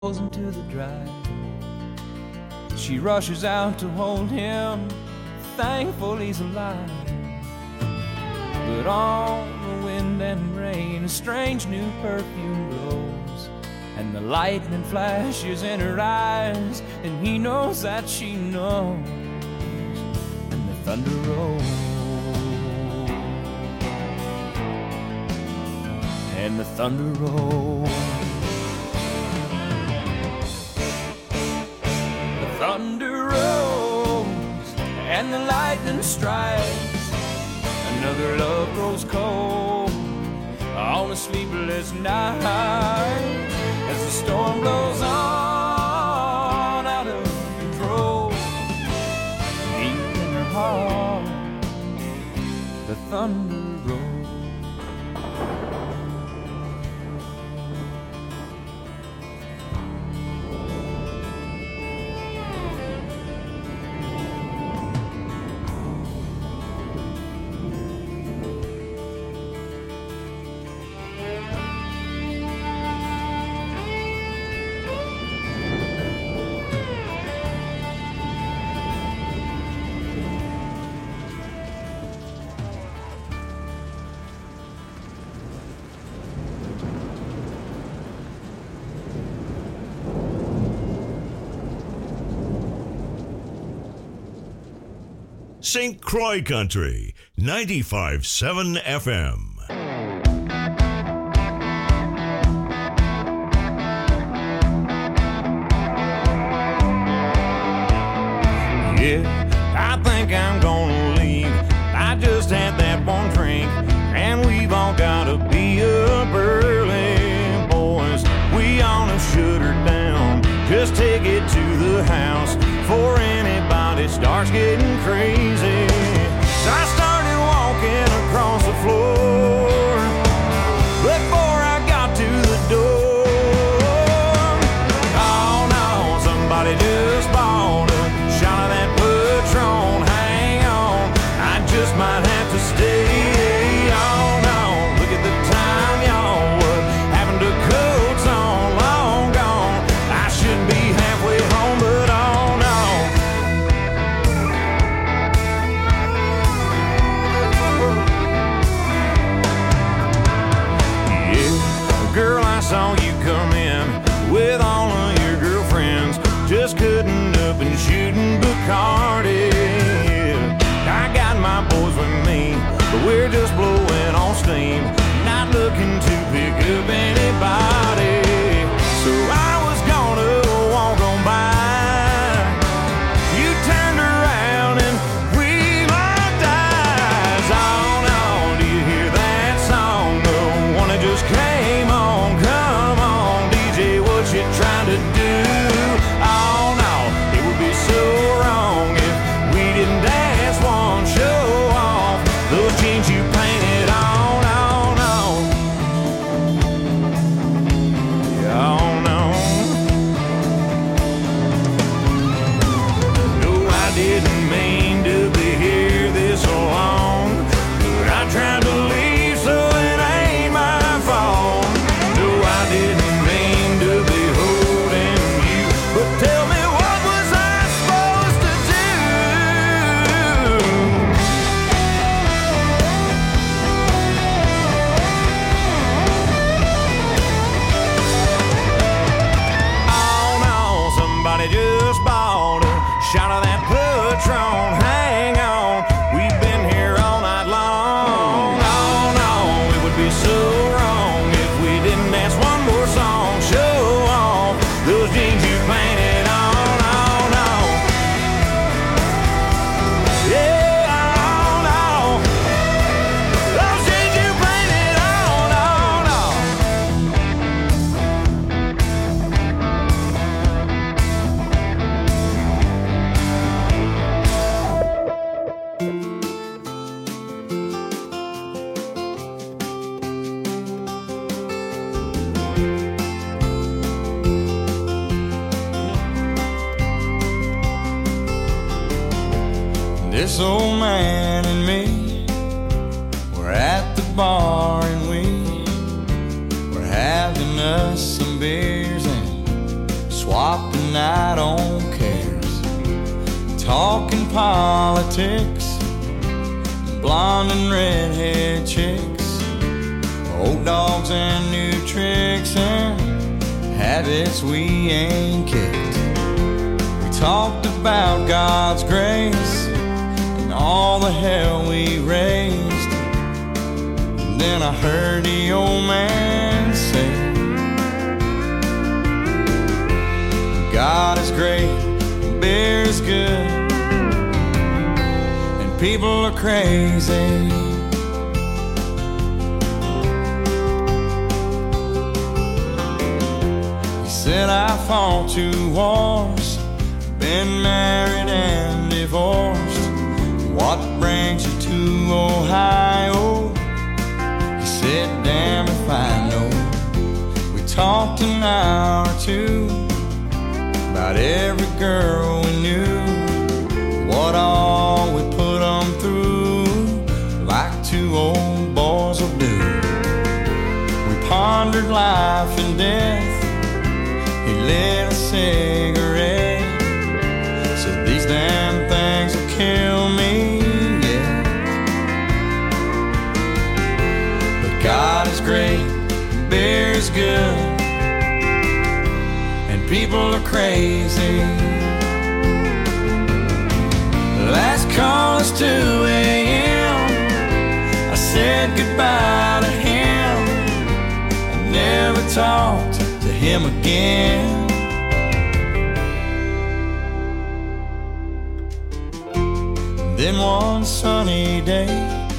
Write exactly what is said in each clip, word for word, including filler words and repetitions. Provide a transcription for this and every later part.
into the drive. She rushes out to hold him, thankful he's alive. But on the wind and rain, a strange new perfume blows, and the lightning flashes in her eyes, and he knows that she knows, and the thunder rolls, and the thunder rolls. Thunder rolls and the lightning strikes. Another love grows cold on a sleepless night as the storm blows on out of control. Deep in her heart, the thunder rolls. Saint Croix Country, ninety-five point seven F M. Yeah, I think I'm gonna leave. I just had that one drink, and we've all gotta be up early, boys. We ought to shut her down, just take it to the house before anybody starts getting crazy. So I started walking across the floor before I got to the door. Oh no, somebody just bought a shot of that Patron. Hang on, I just might have to stay. Oh no, look at the time, y'all. What happened to coats on? Long gone. I should be halfway home, but oh no. Girl, I saw you come in with all of your girlfriends, just cutting up and shooting Bacardi. I got my boys with me, but we're just blowing on steam, not looking to pick up anybody. So I was gonna walk on by, you turned around and we locked eyes. Oh no, do you hear that song? The one that just came on. Trying to do, oh no, it would be so wrong if we didn't dance one, show off those jeans you painted on, oh no, oh no. No, I didn't mean to be here this long, but I tried to leave, so it ain't my fault. No, I didn't mean to be. Tell me, what was I supposed to do? Oh no, somebody just bought a shot of that Patron. Hang on, we've been here all night long. Oh no, it would be so wrong if we didn't dance one more song. Show off those jeans you painted. This old man and me, we're at the bar and we, we're having us some beers and swap the night on cares, talking politics, blonde and redhead chicks, old dogs and new tricks, and habits we ain't kicked. We talked about God's grace and all the hell we raised. And then I heard the old man say, God is great, beer is good, and people are crazy. He said I fought two wars, been married and divorced. What brings you to Ohio? He said, damn if I know. We talked an hour or two about every girl we knew, what all we put them through, like two old boys will do. We pondered life and death. He lit a cigarette, said these damn things will kill me, yeah. But God is great, beer is good, people are crazy. Last call is two a.m. I said goodbye to him. I never talked to him again. Then one sunny day,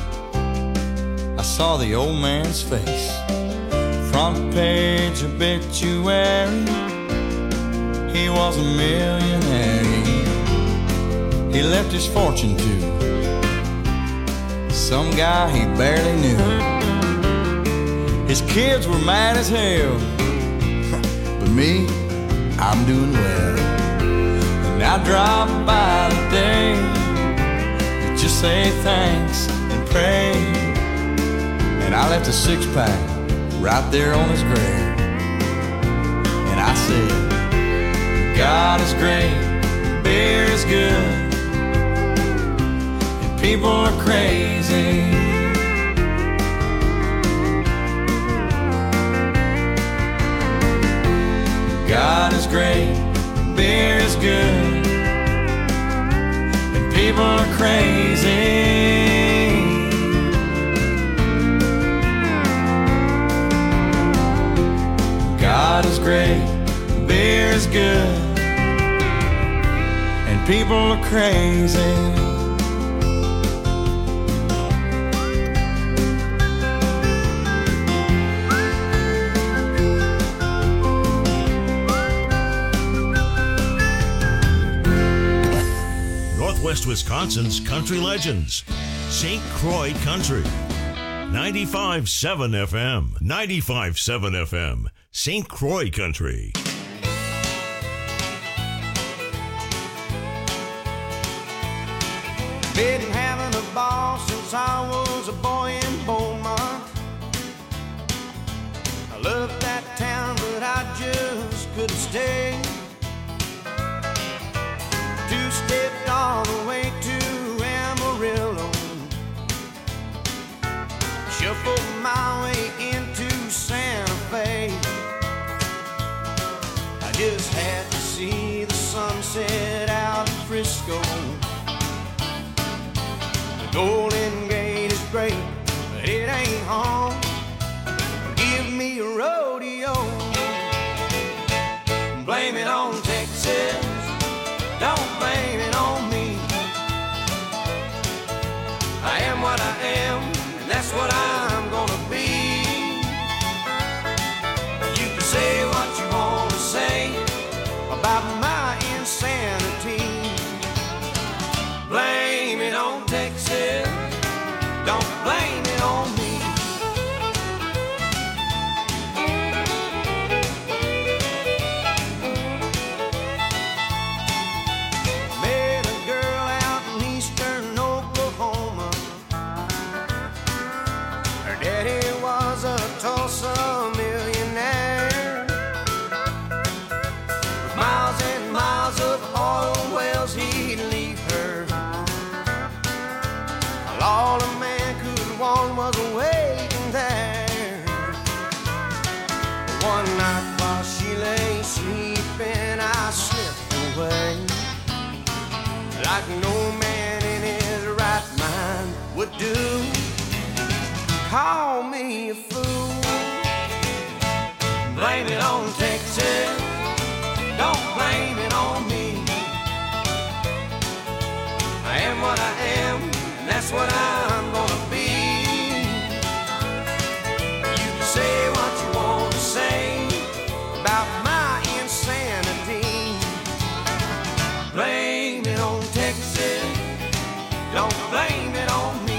I saw the old man's face, front page obituary. He was a millionaire. He, he left his fortune to some guy he barely knew. His kids were mad as hell, but me, I'm doing well. And I dropped by today to just say thanks and pray. And I left a six-pack right there on his grave. And I said, God is great, beer is good, and people are crazy. God is great, beer is good, and people are crazy. God is great, beer is good, and people are crazy. Northwest Wisconsin's country legends, Saint Croix Country. ninety-five point seven F M. ninety-five point seven F M. Saint Croix Country. Been having a ball since I was a boy in Beaumont. I loved that town, but I just couldn't stay. Two-stepped all the way to Amarillo, shuffled my way into Santa Fe. I just had to see the sunset out in Frisco. The Golden Gate is great, but it ain't home. Give me a rodeo, blame it on Texas, don't blame it on me. I am what I am, and that's what I'm gonna be. You can say what you want to say about my insanity. Blame it on Texas, like no man in his right mind would do. Call me a fool, blame it on Texas, don't blame it on me. I am what I am, and that's what I'm gonna be. You can say what you want to say about my insanity. Blame it on Texas, don't blame it on me.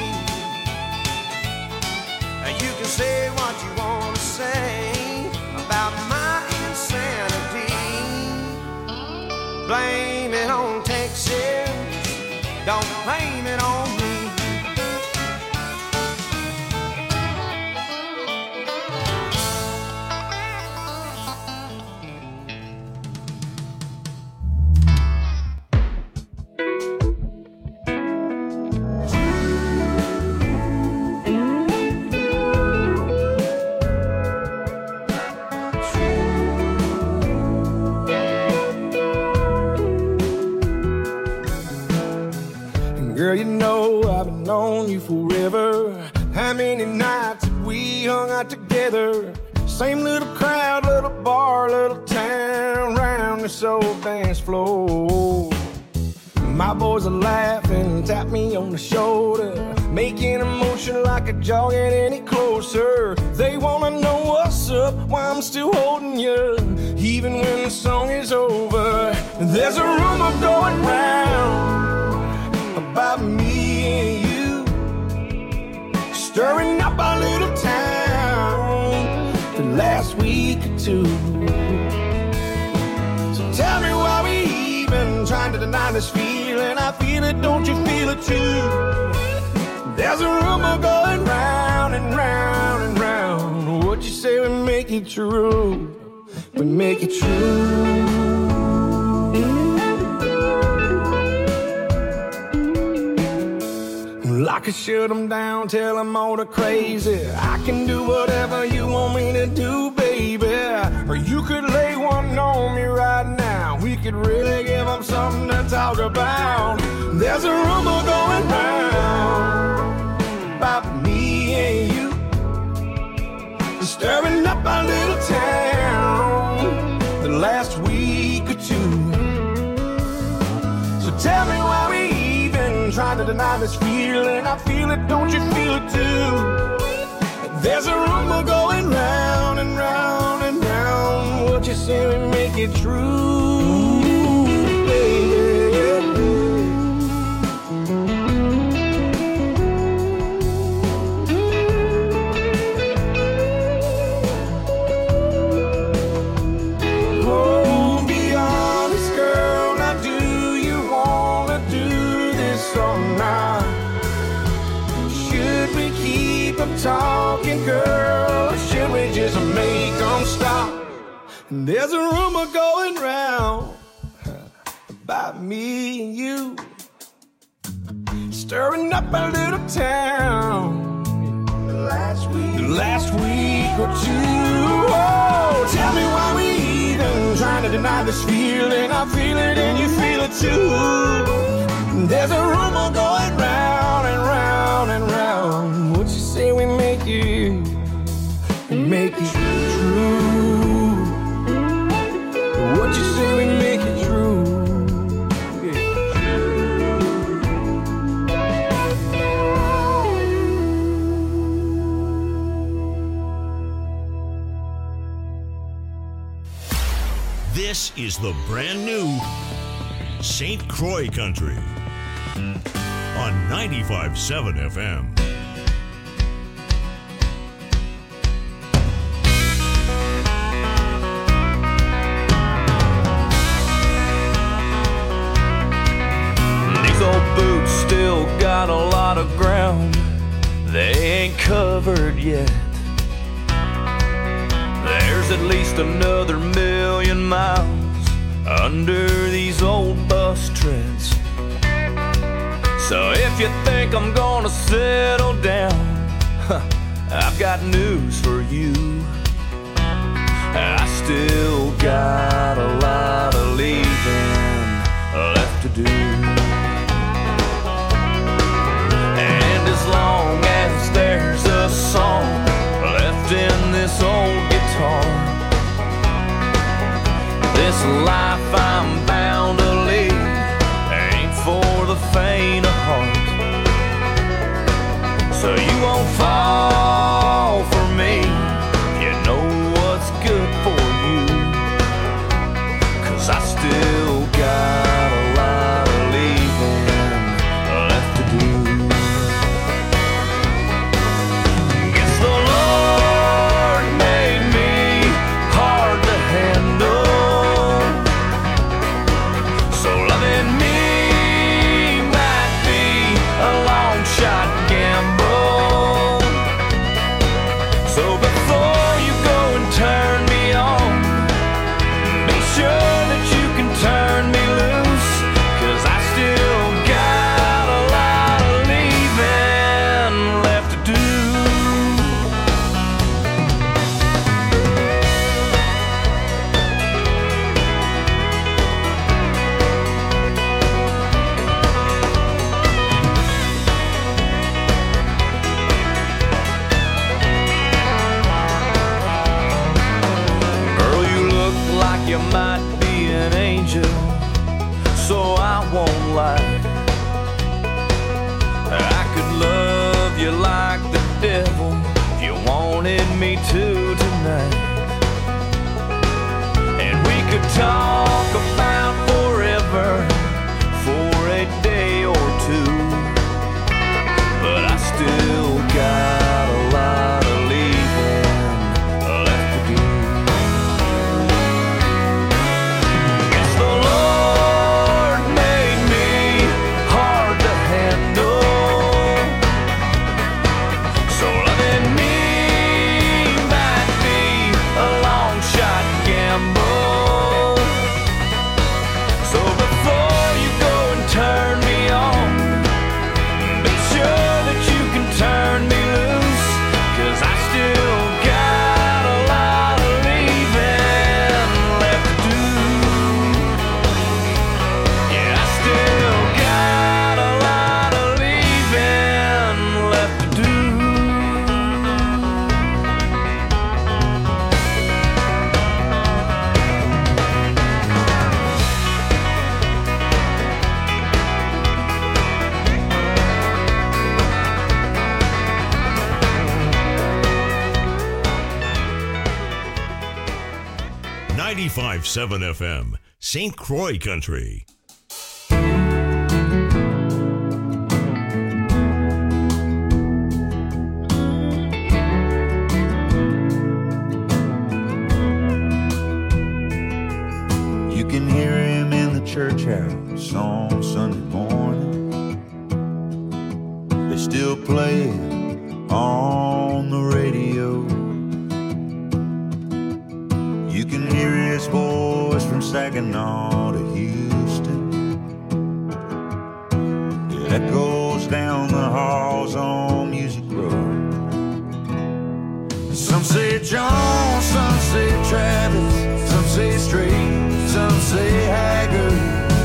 You can say what you want to say about my insanity. Blame it on Texas, don't blame it on me. Girl, you know I've been on you forever. How many nights have we hung out together? Same little crowd, little bar, little town, round this old dance floor. My boys are laughing, tap me on the shoulder, making a motion like a jaw get any closer. They wanna know what's up, why I'm still holding you, even when the song is over. There's a rumor going round about me and you, stirring up our little town the last week or two. So tell me why we even trying to deny this feeling. I feel it, don't you feel it too? There's a rumor going round and round and round. What you say we make it true, we make it true. I could shut them down, tell them all the crazy. I can do whatever you want me to do, baby. Or you could lay one on me right now. We could really give them something to talk about. There's a rumor going round about me and you, stirring up our little town the last week or two. So tell me why we trying to deny this feeling. I feel it, don't you feel it too? There's a rumor going round and round and round. What you say we make it true, baby. Oh, be honest, girl, now do you wanna do this or not? Should we keep them talking, girl, or should we just make them stop? And there's a rumor going round about me and you, stirring up a little town the last week, the last week or two. Oh, tell me why we even trying to deny this feeling. I feel it and you feel it too. There's a rumor going round and round and round. What you say we make it, we make it true. What you say we make it true. This is the brand new Saint Croix Country on ninety-five point seven F M. These old boots still got a lot of ground they ain't covered yet. There's at least another million miles under these old bus treads. So if you think I'm gonna settle down, I've got news for you. I still got a lot of leaving left to do. This life I'm bound to lead ain't for the faint of heart. So you won't fall for me, you know what's good for you. 'Cause I still got a lot of leaving left to do. Guess the Lord made me hard to handle, so loving me might be a long shot gamble. So before you go and turn me on, be sure that you can turn me loose. 'Cause I still got a lot of leaving left to do. Girl, you look like you might be an angel, so I won't lie. I could love you like the devil if you wanted me to tonight. And we could talk about forever for a day or two. But I still got a lot of leaving left to do. Guess the Lord made me hard to handle, so loving me might be a long shot gamble. So before you go and turn me on, be sure that you can turn me loose. 'Cause I still got a lot of leaving left to do. Yeah, I still got a lot of leaving left to do. ninety-five point seven F M, Saint Croix Country. You can hear him in the church house on Sunday morning. They still play it on the radio. You can hear his voice from Saginaw to Houston. It echoes down the halls on Music Road. Some say John, some say Travis, some say Straight, some say Haggard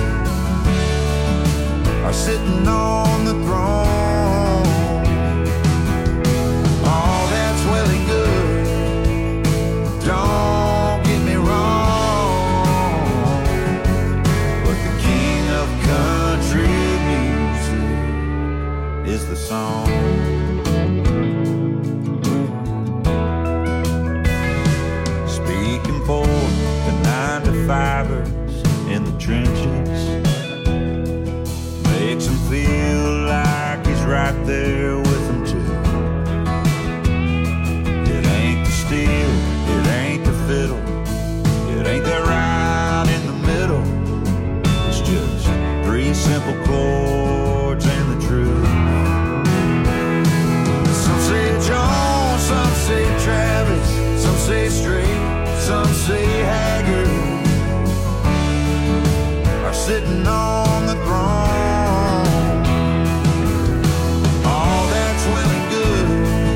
are sitting on the throne. All that's well and good. Don't get me wrong, but the king of country music is the song. Speaking for the nine to fivers in the trenches, makes him feel like he's right there with them too. It ain't the steel, it ain't the fiddle, it ain't that right in the middle. It's just three simple chords and the truth. Some say John, some say Travis, some say Straight, some say Haggard are sitting on the throne. All that's well and good.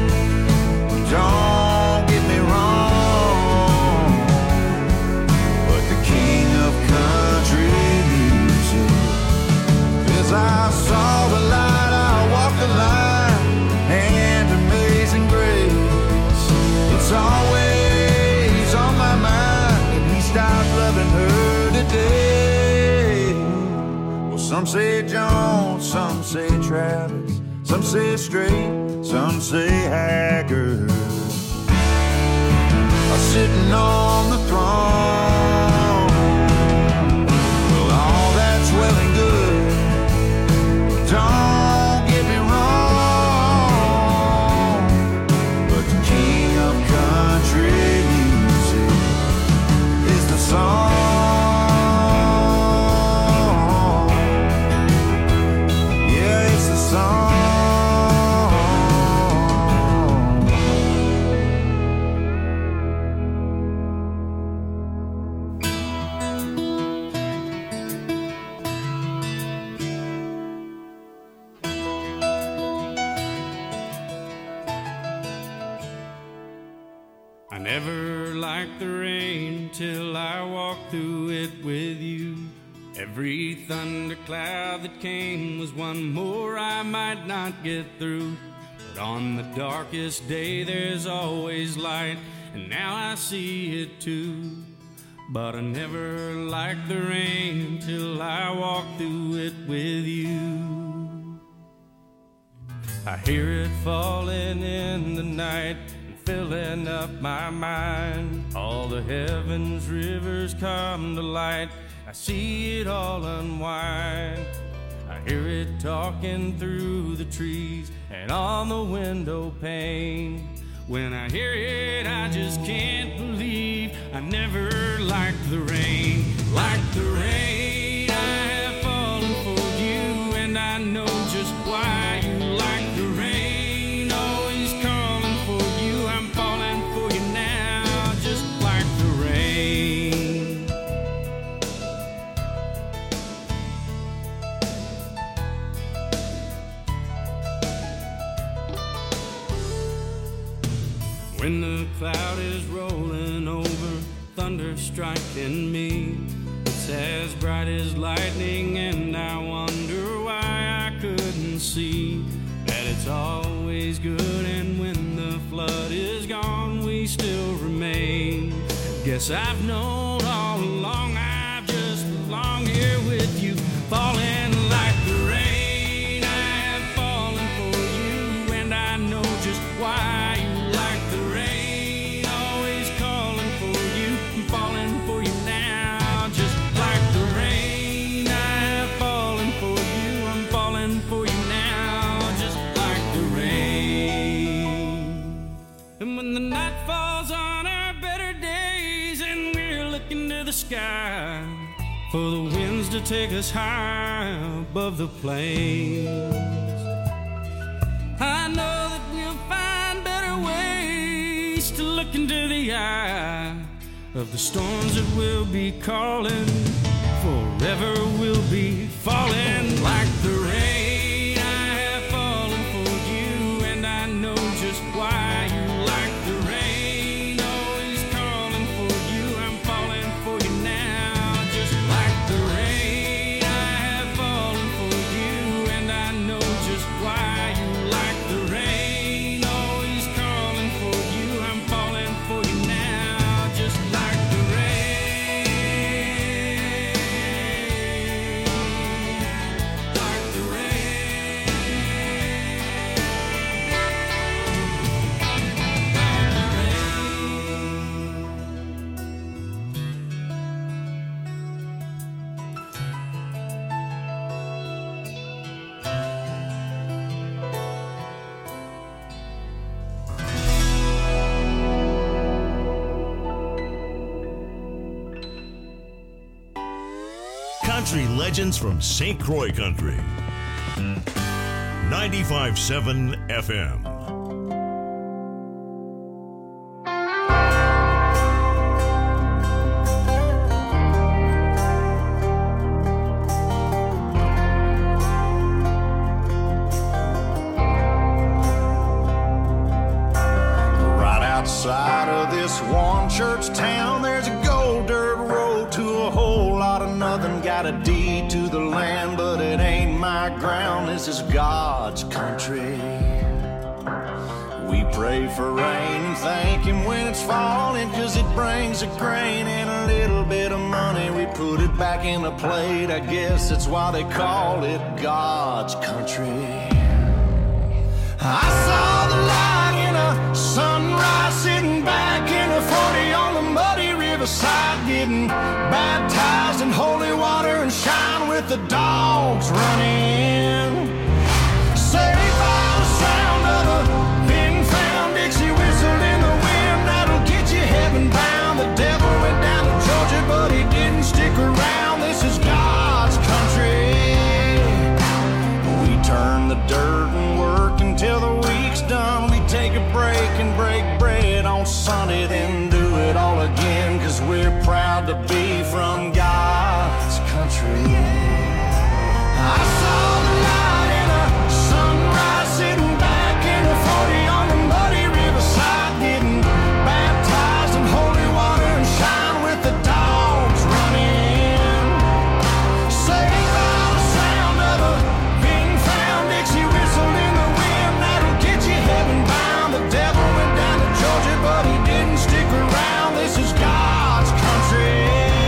Don't get me wrong, but the king of country music is I saw the light, I walked the line, and amazing grace, it's always on my mind, and he stopped loving her. say Jones, some say Travis, some say Strait, some say Haggard. Sitting on the throne. Well, all that's well and good. Don't get me wrong, but the king of country music is the song. Yeah, it's the song. Till I walk through it with you. Every thundercloud that came was one more I might not get through. But on the darkest day there's always light, and now I see it too. But I never liked the rain till I walk through it with you. I hear it falling in the night, filling up my mind. All the heavens rivers come to light. I see it all unwind. I hear it talking through the trees and on the window pane. When I hear it, I just can't believe I never liked the rain. Like the rain, I have fallen for you, and I know just why you like the rain. Always calling for you, I'm falling for you now, just like the rain. When the cloud is rolling over, thunder striking me, it's as bright as lightning, and I wonder why I couldn't see that it's always good, and when the flood is gone, we still remain. Guess I've known all along, I've just belonged here with you, falling like the rain. I have fallen for you, and I know just why you like the rain. Always calling for you, I'm falling for you now, just like the rain. I have fallen for you, I'm falling for you now, just like the rain. And when the night falls on our better days and we're looking to the sky for the winds to take us high above the plains, I know that we'll find better ways to look into the eye of the storms that will be calling. Forever we'll be falling like the rain. I have fallen for you, and I know just why you like the rain. Always calling for you, I'm falling for you now, just like the rain. I have fallen for you, and I know just why you like the rain. Always calling for you, I'm falling for you now, just like the rain. Like the rain. Like the Country legends from Saint Croix Country. ninety-five point seven F M. Right outside of this one church town, there's a gold dirt road to a whole lot of nothing. Got a deed to the land, but it ain't my ground. This is God's country. We pray for rain and thank him when it's falling, cause it brings a grain and a little bit of money. We put it back in the plate, I guess that's why they call it God's country. I saw the light in a sunrise, sitting back in a forty on the muddy riverside, getting baptized in holy water and shine with the dogs running. Saved by the sound of a thin-found Dixie whistle in the wind that'll get you heaven bound. The devil went down to Georgia, but he didn't stick around. This is God's country. We turn the dirt and work until the week's done. We take a break and break bread on Sunday, then do it all again, cause we're proud to be from God's country. I saw the light in a sunrise, sitting back in a forty on the muddy riverside, getting baptized in holy water and shine with the dogs running. Saved by the sound of a thin-found Dixie whistle in the wind that'll get you heaven bound. The devil went down to Georgia, but he didn't stick around. This is God's country.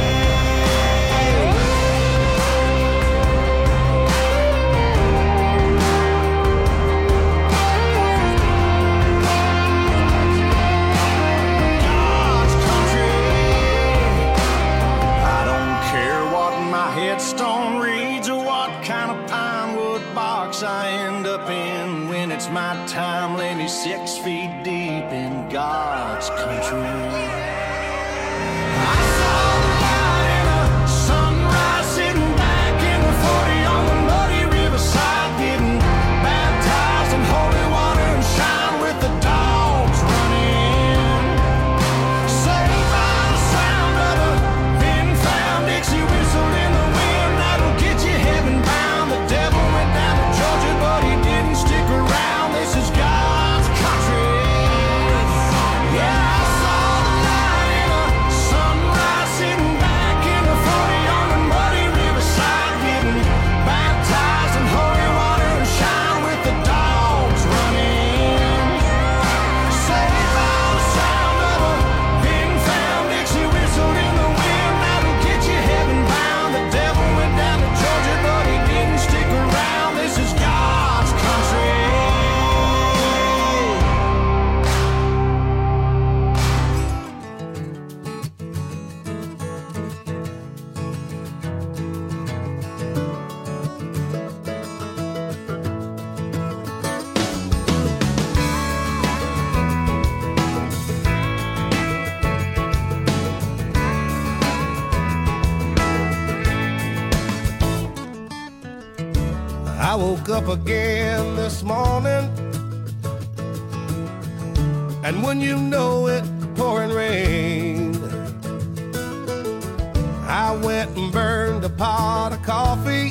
Headstone reads or what kind of pine wood box I end up in. When it's my time, lay me six feet deep in God's country. I saw the light in a sunrise, sitting back in the forty on the muddy riverside, getting baptized in holy water and shine with the dogs running. Saved by the sound of a thin-found Dixie whistle in the heaven bound. The devil went down to Georgia, but he didn't stick around. This is God's country. Yeah, I saw the light in a sunrise, sitting back in the forty on the muddy riverside, getting baptized in holy water and shine with the dogs running. Saved by the sound of a thin-found Dixie whistle in the wind that'll get you heaven bound. The devil went down to Georgia, but he didn't stick around. This is God's country. I woke up again this morning, and when you know it, pouring rain. I went and burned a pot of coffee,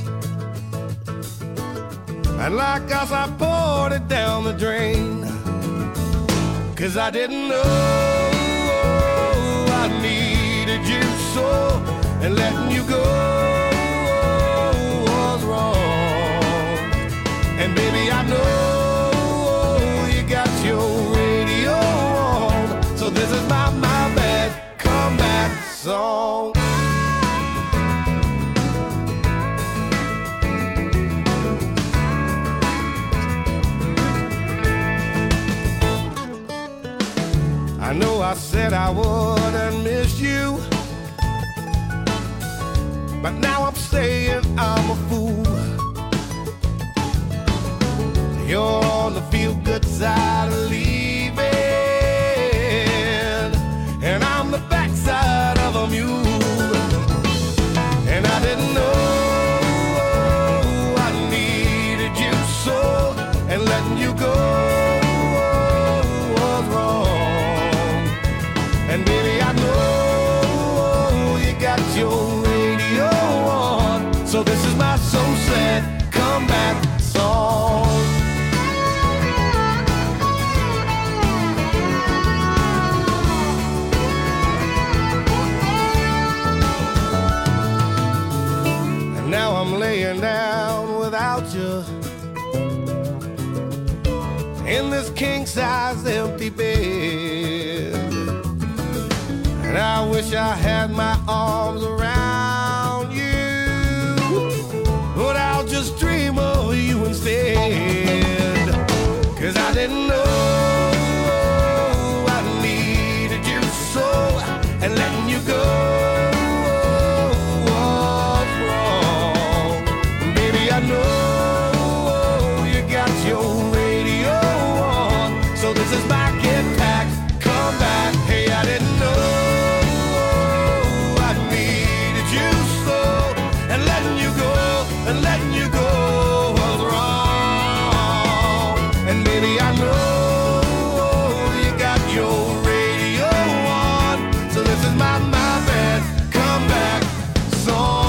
and like us I poured it down the drain, cause I didn't know I needed you so, and letting you go was wrong. And baby, I know you got your radio on, so this is my, my bad comeback song. I know I said I wouldn't miss you, but now I'm saying I'm a fool. You're on the feel-good side of leaving, and I'm the backside of a mule. And I didn't know I needed you so, and letting you go was wrong. And baby, I know you got your radio on, so this is my so sad comeback song. Now I'm laying down without you in this king-size empty bed. And I wish I had my arms around you, but I'll just dream of you instead. Cause I didn't know I needed you so, and letting you go was wrong. Baby, I know you got your radio on, so this is my get back, come back. Hey, I didn't know I needed you so, and letting you go, and letting you go was wrong. And baby, I know you got your radio on, so this is my, my bad, come back song.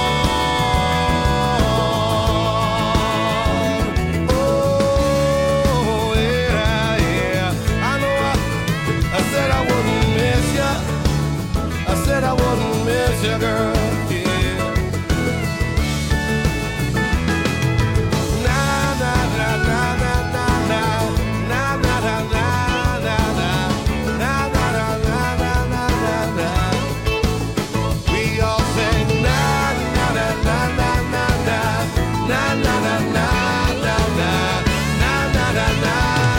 Oh, yeah, yeah. I know I, I said I wouldn't miss ya. I said I wouldn't miss ya, girl. Yeah. Na na na na na na na na na na na na na na na na na na. We all sing na na na na na na na na na na na na na na na na na.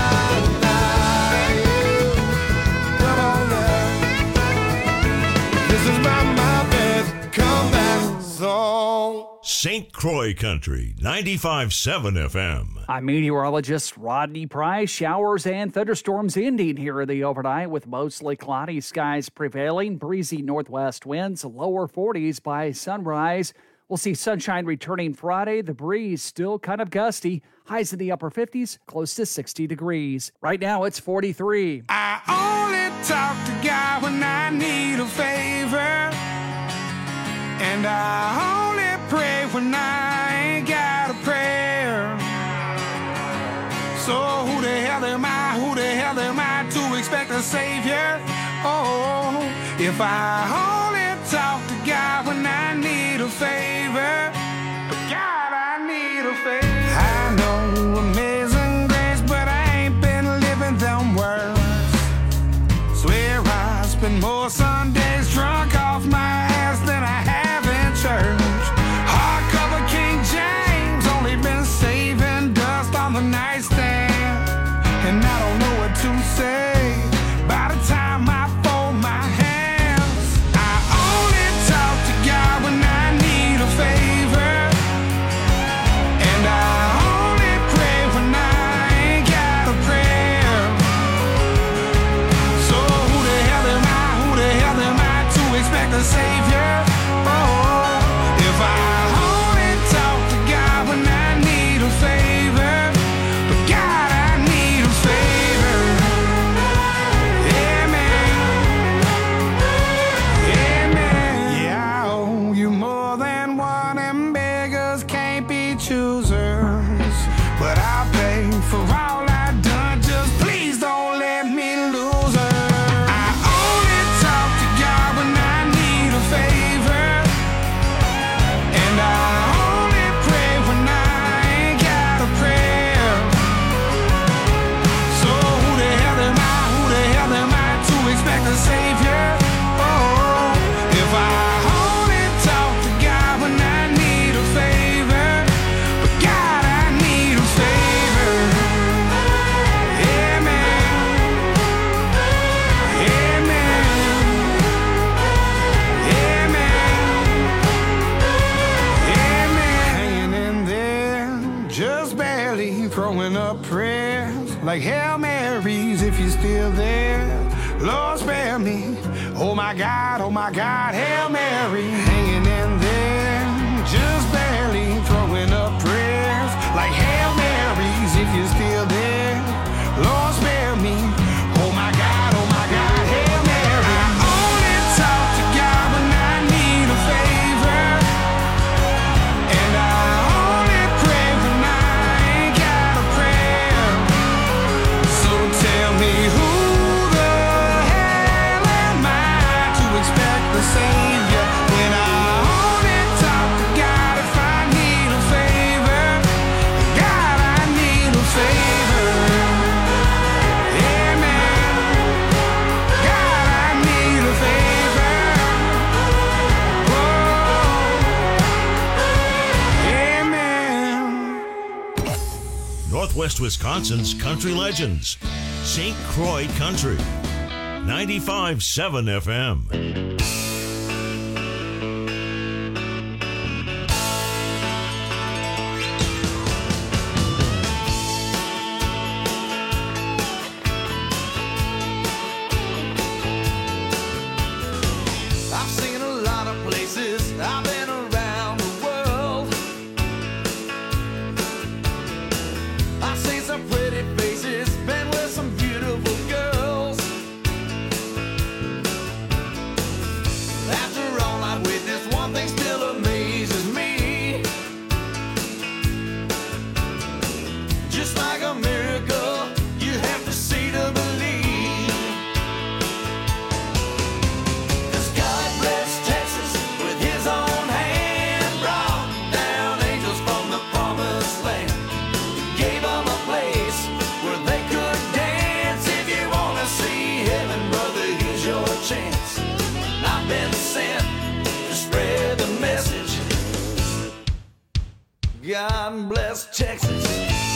Come on now. This is my my best comeback song. Saint Croix Country, ninety-five point seven F M. I'm meteorologist Rodney Price. Showers and thunderstorms ending here in the overnight with mostly cloudy skies prevailing, breezy northwest winds, lower forties by sunrise. We'll see sunshine returning Friday. The breeze still kind of gusty. Highs in the upper fifties, close to sixty degrees. Right now it's forty-three. I only talk to God when I need a favor, and I only pray when I ain't got a prayer. So who the hell am I, who the hell am I to expect a savior? Oh, if I only talk to God when I need a favor, God, I need a favor. I know amazing grace, but I ain't been living them words. Swear I spend more Sundays drunk off my ass than I have in church. Hardcover King James, only been saving dust on the nightstand, and I don't know what to say by the time I fold my hands. I only talk to God when I need a favor, and I only pray when I ain't got a prayer. So who the hell am I, who the hell am I to expect a savior? Oh, if I only talk to God when I need a favor, but God, I need a favor. Yeah, man. Yeah, man. Yeah, I owe you more than one, and beggars can't be choosers. But I'll pay for all I've done, just please don't let me lose her. I only talk to God when I need a favor, and I only pray when I ain't got a prayer. So who the hell am I, who the hell am I to expect a savior? Oh, if I only talk to God when I need a favor, but God, I need a favor. Yeah, man. Yeah, man. Yeah, man. Yeah, man. Hanging in there, just barely throwing up prayers like Hail Marys if you're still there. Lord, spare me. Oh my God, oh my God, Hail Mary. Hanging in there, just barely throwing up prayers like Hail Marys if you're still there. Lord, spare me. Oh my God, oh my God, Hail Mary. I only talk to God when I need a favor, and I only pray when I ain't got a prayer. So tell me who the hell am I to expect the savior when I Northwest Wisconsin's country legends. Saint Croix Country. ninety-five point seven F M. I've seen a lot of places, I've been around the world. I've seen some pretty faces, been with some beautiful girls. After all I've witnessed, one thing still amazes me. Just like a miracle, you have to see to believe. God bless Texas.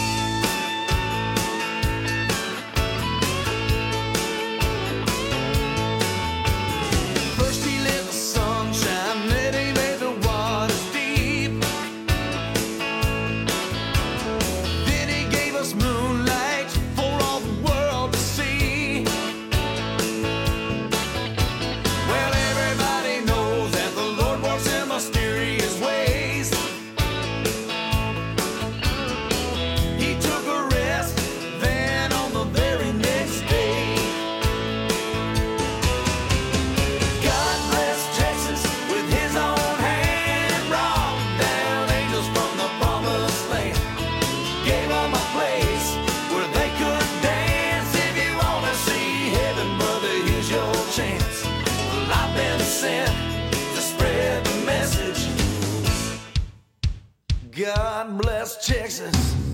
First he lit the sunshine, then he made the waters deep. Then he gave us moonlight for all the world to see. Well, everybody knows that the Lord works in mysterious ways. God bless Texas.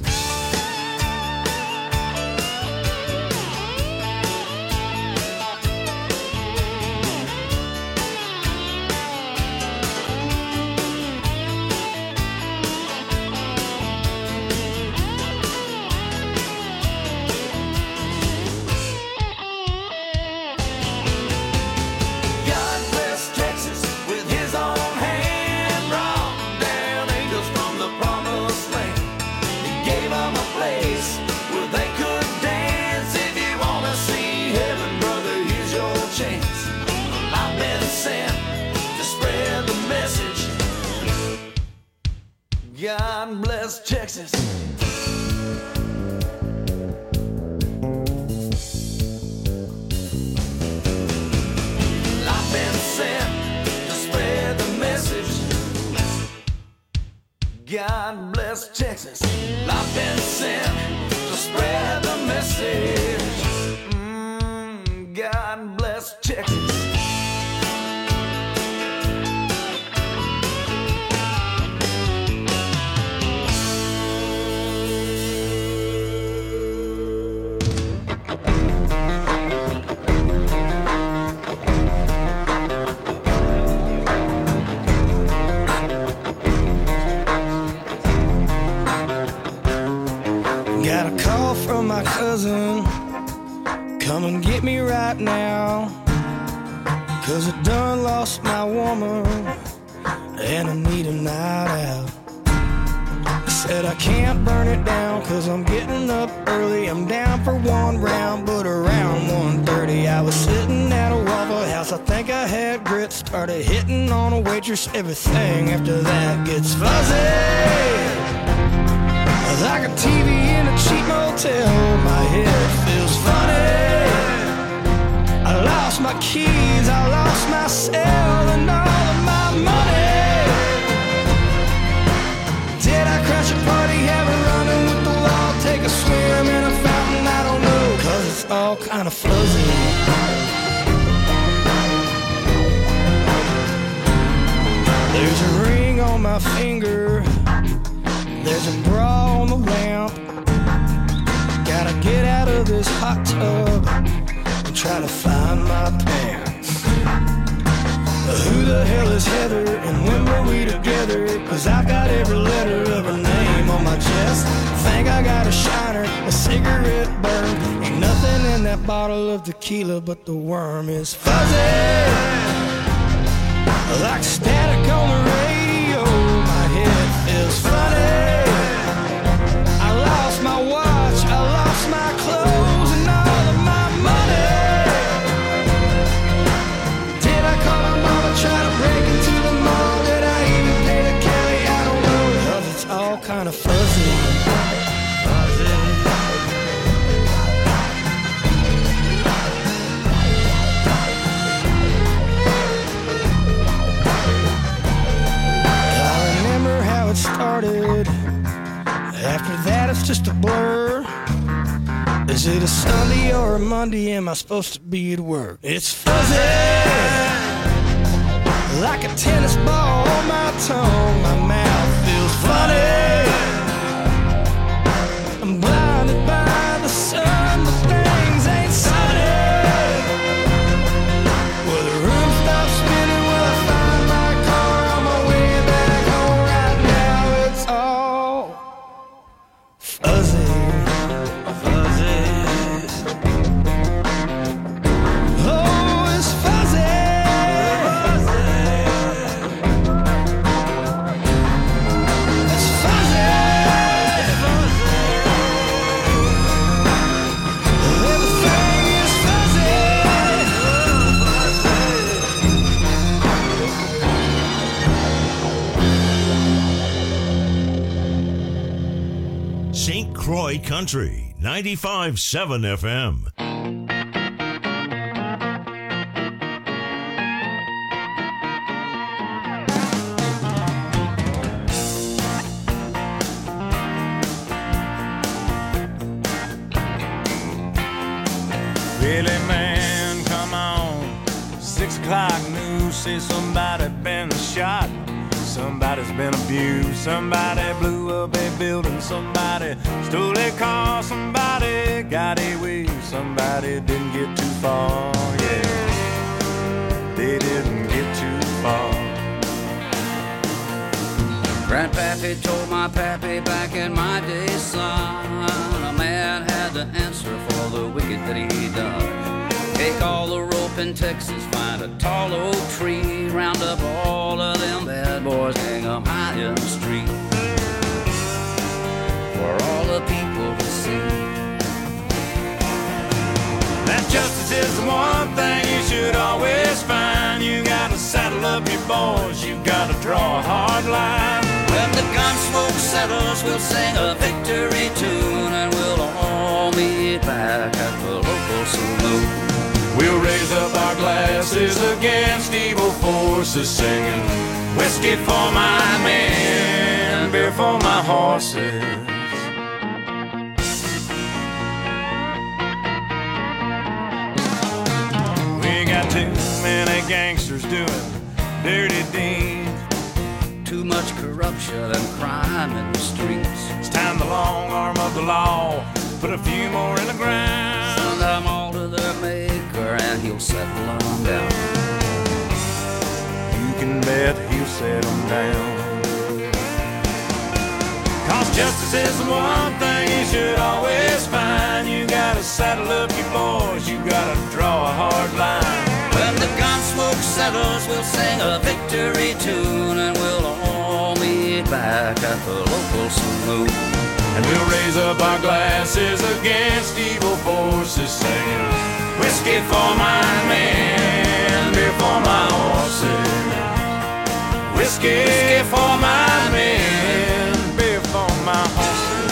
God bless Texas. I've been sent to spread the message. God bless Texas. I've been sent to spread the message. Mm, God bless Texas. Got a call from my cousin, come and get me right now, 'cause I done lost my woman and I need a night out. He said I can't burn it down 'cause I'm getting up early, I'm down for one round, but around one thirty I was sitting at a Waffle House, I think I had grits, started hitting on a waitress, everything after that gets fuzzy. Like a T V in a cheap motel, my head feels funny. I lost my keys, I lost my cell and all of my money. Did I crash a party, have a run-in with the law, take a swim in a fountain, I don't know, 'cause it's all kind of fuzzy. There's a ring on my finger, there's a bra on the lamp. Gotta get out of this hot tub and try to find my pants. Who the hell is Heather and when were we together? 'Cause I've got every letter of her name on my chest. Think I got a shiner cigarette burn. Ain't nothing in that bottle of tequila, but the worm is fuzzy, like static on the radio. My head feels funny. I lost my watch, I lost my clothes, and all of my money. Did I call my mama, try to break into the mall? Did I even pay the county? I don't know, 'cause it's all kind of fuzzy. Fuzzy. I remember how it started. After that, it's just a blur. Is it a Sunday or a Monday? Am I supposed to be at work? It's fuzzy, like a tennis ball on my tongue. My mouth feels funny. I'm blinded by the sun, but things ain't sunny. Will the room stop spinning? Will I find my car on my way back home? Right now, it's all fuzzy, fuzzy. Oh, it's fuzzy, fuzzy. It's fuzzy, fuzzy. Everything is fuzzy, Saint Croix Country, ninety-five point seven F M. Really, man, come on. Six o'clock news say somebody been shot. Somebody's been abused. Somebody blew up a building. Somebody stole a car. Somebody got away. Somebody didn't get too far. Yeah, they didn't get too far. Grandpappy told my pappy back in my day, son, a man had to answer for the wicked that he done. Take all the rope in Texas, find a tall oak tree, round up all of them bad boys, hang them high in the street for all the people to see. That justice is the one thing you should always find. You gotta saddle up your boys, you gotta draw a hard line. When the gun smoke settles, we'll sing a victory tune, and we'll all meet back at the local saloon. We'll raise up our glasses against evil forces, singing whiskey for my men, beer for my horses. We got too many gangsters doing dirty deeds, too much corruption and crime in the streets. It's time the long arm of the law put a few more in the ground. Send them all to their maker and he'll settle them down. You can bet he'll settle down. Cause justice is the one thing you should always find. You gotta saddle up your boys, you gotta draw a hard line. When the gun smoke settles, we'll sing a victory tune, and we'll all meet back at the local saloon. And we'll raise up our glasses against evil forces, singing whiskey for my men, beer for my horses. Whiskey for my men, beer for my horses.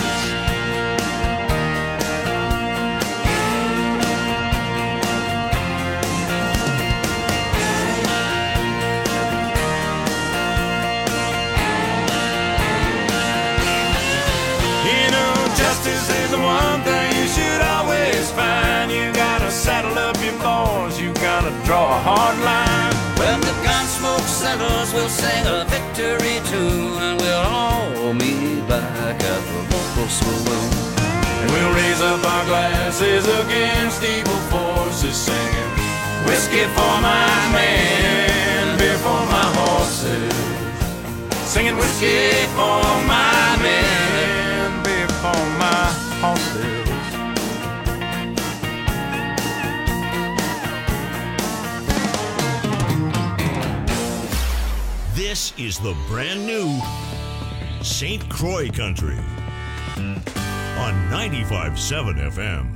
Justice is the one thing you should always find. You gotta saddle up your boys, you gotta draw a hard line. When the gun smoke settles, we'll sing a victory tune, and we'll all meet back at the local saloon. And we'll raise up our glasses against evil forces, singing whiskey for my men, beer for my horses. Singing whiskey for my men, for my horses. This is the brand new Saint Croix Country on ninety-five point seven F M.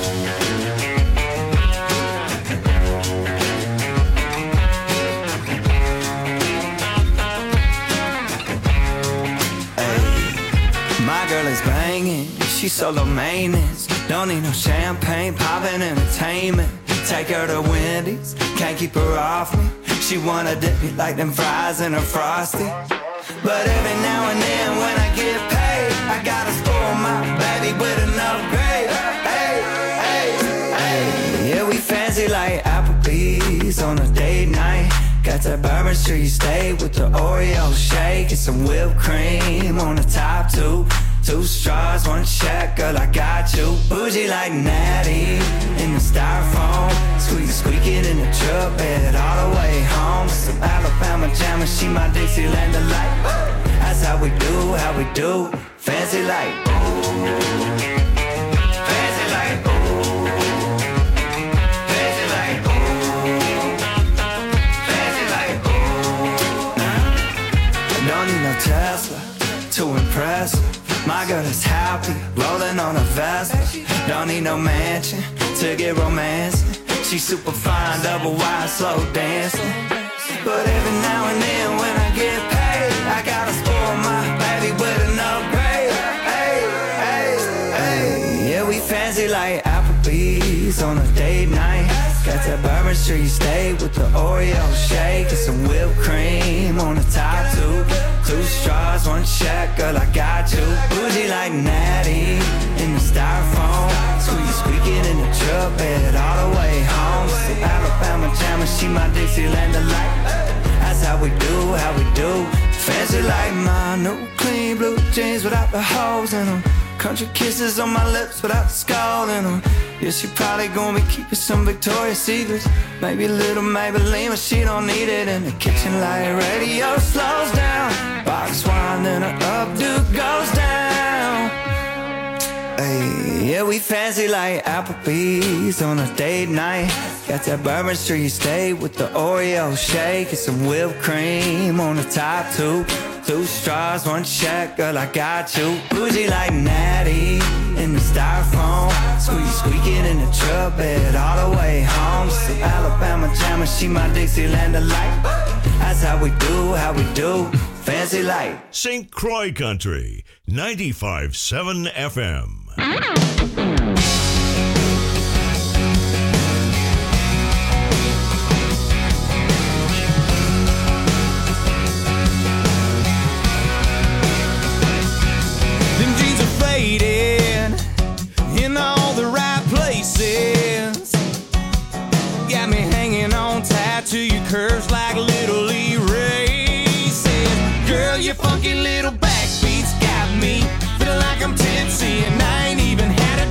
My girl is banging, she's solo maintenance. Don't need no champagne, poppin' entertainment. Take her to Wendy's, can't keep her off me. She wanna dip me like them fries in her Frosty. But every now and then when I get paid, I gotta spoil my baby with an upgrade. Hey, hey, hey. Yeah, we fancy like Applebee's on a date night. Got that Bourbon Street steak with the Oreo shake and some whipped cream on the top two. Two straws, one check, girl, I got you. Bougie like Natty in the styrofoam. Squeak, squeaking in the truck bed all the way home. Some Alabama jammer, she my Dixieland delight. That's how we do, how we do. Fancy like, ooh. Fancy like, ooh. Fancy like, ooh. Fancy like, ooh. Nah. Don't need no Tesla to impress her. My girl is happy, rolling on a Vespa. Don't need no mansion to get romancing. She's super fine, double wide, slow dancing. But every now and then when I get paid, I gotta spoil my baby with an upgrade. Hey, hey, hey. Yeah, we fancy like Applebee's on a date night. Got that Bourbon Street steak with the Oreo shake and some whipped cream on the top two. Two straws, one check, girl, I got you. Bougie like Natty in the styrofoam. Squeak, squeaking in the truck bed all the way home. Some Alabama jammer, she my Dixieland delight. That's how we do, how we do. Fancy like my new clean blue jeans without the holes in them. Country kisses on my lips without the skull in them. Yeah, she probably gonna be keeping some Victoria's Secrets. Maybe a little Maybelline, but she don't need it. In the kitchen light radio slows down. Box wine, then her updo goes down. Hey, yeah, we fancy like Applebee's on a date night. Got that Bourbon Street steak with the Oreo shake and some whipped cream on the top two. Two straws, one check, girl, I got you. Bougie like Natty in the styrofoam. Squeak, squeaking in the truck bed all the way home. Some Alabama jammer, she my Dixieland delight. That's how we do, how we do. Fancy like Saint Croix Country, ninety-five point seven F M. In all the right places, got me hanging on tight to your curves like little erases. Girl, your funky little backbeats got me feeling like I'm tipsy and I ain't even had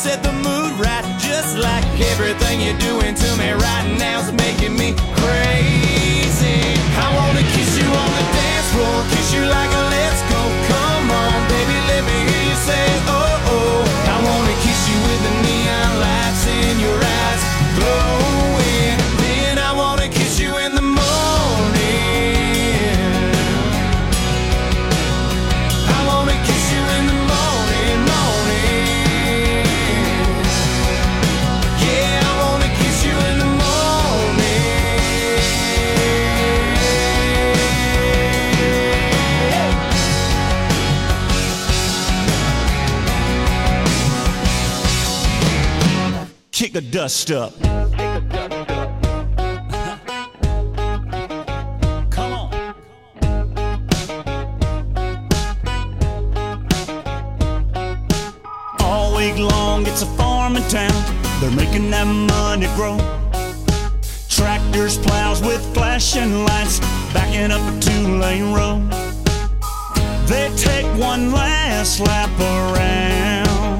set the mood right, just like everything you're doing to me right now is making me crazy. I wanna kiss you on the dance floor, kiss you like a let's go. Come on, baby, let me hear you say oh oh. I wanna kiss you with the neon lights in your eyes glowing. Then I wanna kiss you in the morning. I wanna kiss you in the morning, morning. Yeah, I wanna kiss you in the morning. Kick the dust up. Come on. All week long, it's a farming town. They're making that money grow. Tractors, plows with flashing lights, backing up a two-lane road. They take one last lap around.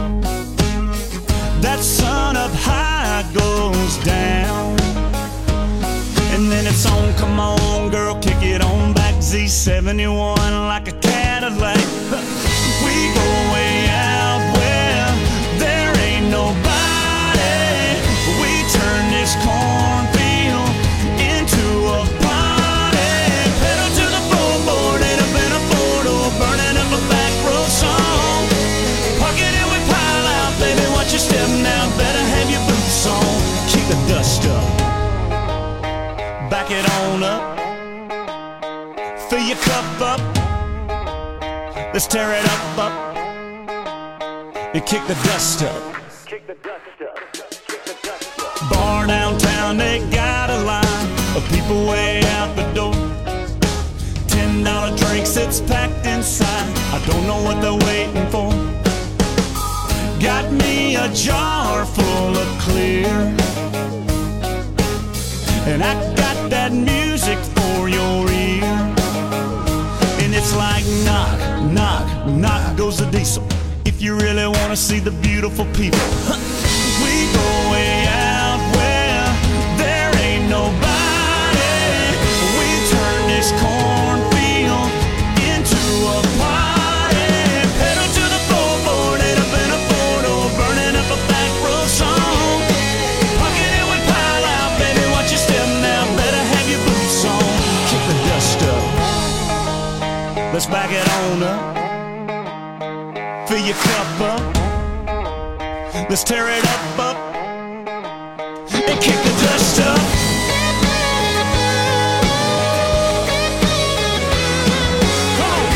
That sun up high goes down. And then it's on, come on girl, kick it on back. Z seventy-one like a Cadillac. We go way out where there ain't nobody. We turn this cornfield into a party. Pedal to the floorboard, ain't up in a photo, burning up a back road song. Park it and we pile out, baby, watch your step now, better have your boots on. Kick the dust up, back it on up, fill your cup up, let's tear it up, up, and kick the dust up. Bar downtown, they got a line of people way out the door. Ten dollar drinks, it's packed inside, I don't know what they're waiting for. Got me a jar full of clear, and I got that music for your ear. And it's like knock, knock, knock goes the diesel. If you really wanna see the beautiful people, we go way out where there ain't nobody. We turn this cornfield into a party. Pedal to the floorboard, ain't up in a photo, burning up a back road song. Park it and we pile out, baby, watch your step now, better have your boots on. Kick the dust up, let's back it on up, fill your cup up, let's tear it up, up, and kick the dust up. Come on.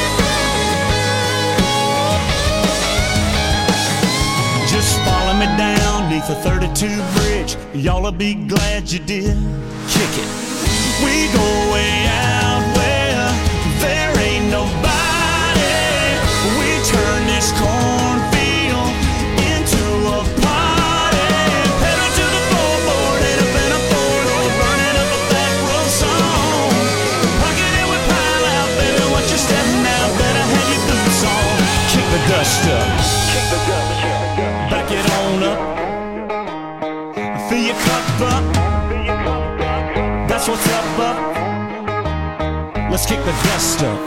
Just follow me down neath the thirty-two bridge, y'all'll be glad you did. Kick it. We go way out where there ain't nobody. We turn this cornfield into a party. Pedal to the floorboard, ain't up in a photo, burning up a back road song. Park it and we pile out, baby, watch your step now, better have your boots on. Kick the dust up, back it on up, fill your cup up, that's what's up, up, let's kick the dust up.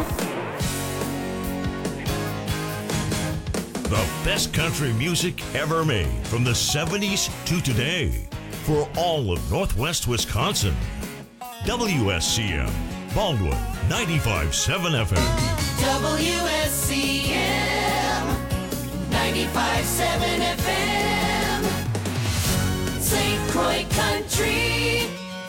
The best country music ever made from the seventies to today for all of Northwest Wisconsin. W S C M, Baldwin, ninety-five point seven F M. W S C M, ninety-five point seven F M, Saint Croix Country.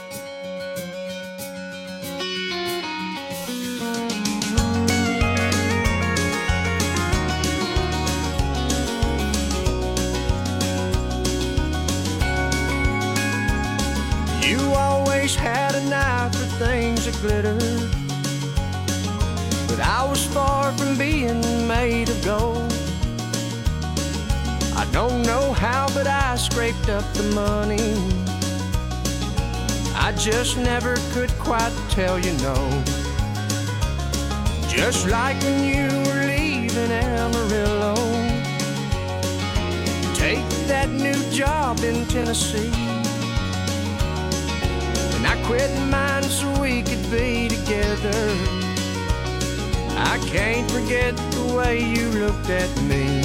You always had an eye for things that glitter, but I was far from being made of gold. I don't know how, but I scraped up the money. I just never could quite tell you no. Just like when you were leaving Amarillo, that new job in Tennessee. And I quit mine so we could be together. I can't forget the way you looked at me.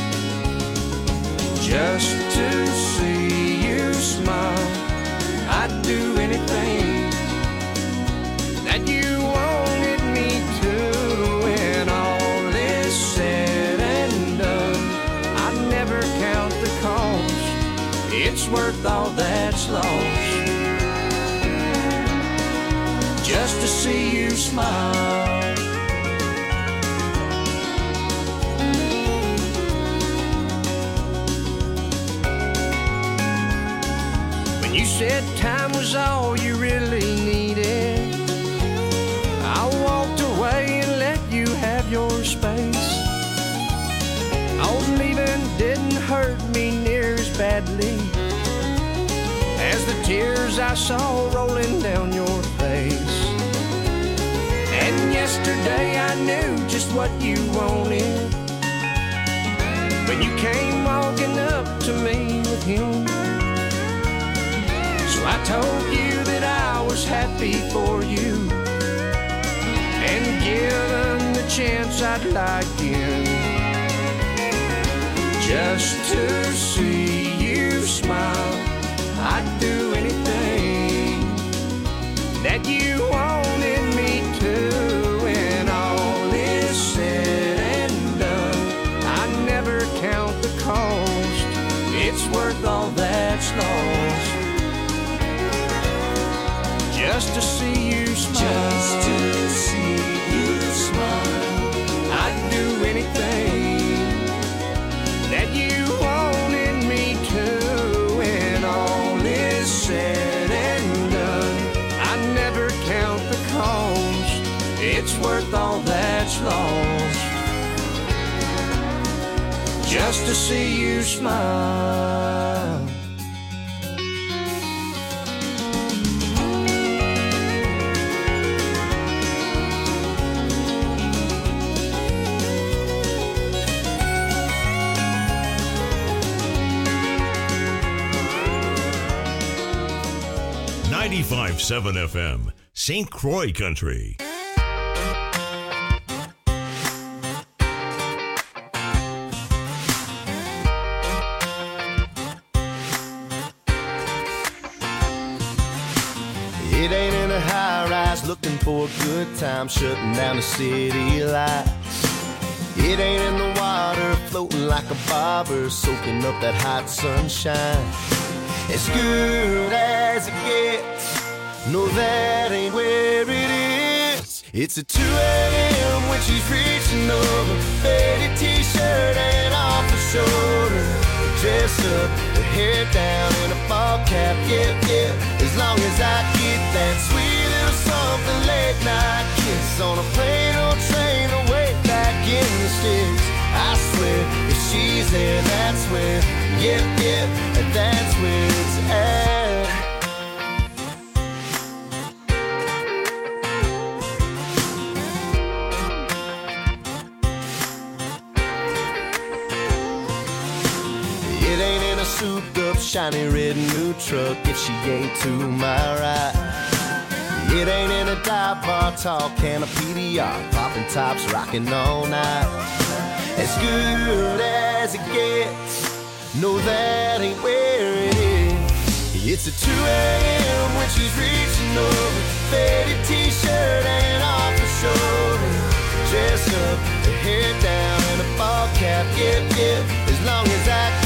Just to see you smile, I'd do anything that you wanted me to. When all is said and done, I'd never count the cost. It's worth all that's lost just to see you smile. You said time was all you really needed. I walked away and let you have your space. Oh, leaving didn't hurt me near as badly as the tears I saw rolling down your face. And yesterday I knew just what you wanted when you came walking up to me with him. So I told you that I was happy for you, and given the chance I'd like in just to see you smile. I'd do anything that you wanted me to. When all is said and done, I never count the cost. It's worth all that's lost just to see you smile. Just to see you smile. I'd do anything that you wanted me to. When all is said and done, I never count the cost. It's worth all that's lost just to see you smile. ninety-five point seven F M, Saint Croix Country. It ain't in a high rise looking for a good time, shutting down the city lights. It ain't in the water floating like a bobber, soaking up that hot sunshine. As good as it gets, no, that ain't where it is. It's a two a.m. when she's reaching over, faded t-shirt and off her shoulder, dressed up, her hair down in a ball cap, yeah, yeah. As long as I get that sweet little something late night kiss on a plane or train away back in the sticks. I swear, if she's there, that's where, yep, yep, that's where it's at. It ain't in a souped-up, shiny red new truck if she ain't to my right. It ain't in a dive bar, tall can of P D R, popping tops, rocking all night. As good as it gets, no, that ain't where it is. It's a two a.m. when she's reaching over, faded t-shirt and off her shoulder, dressed up, her hair down in a ball cap, yep, yep. As long as I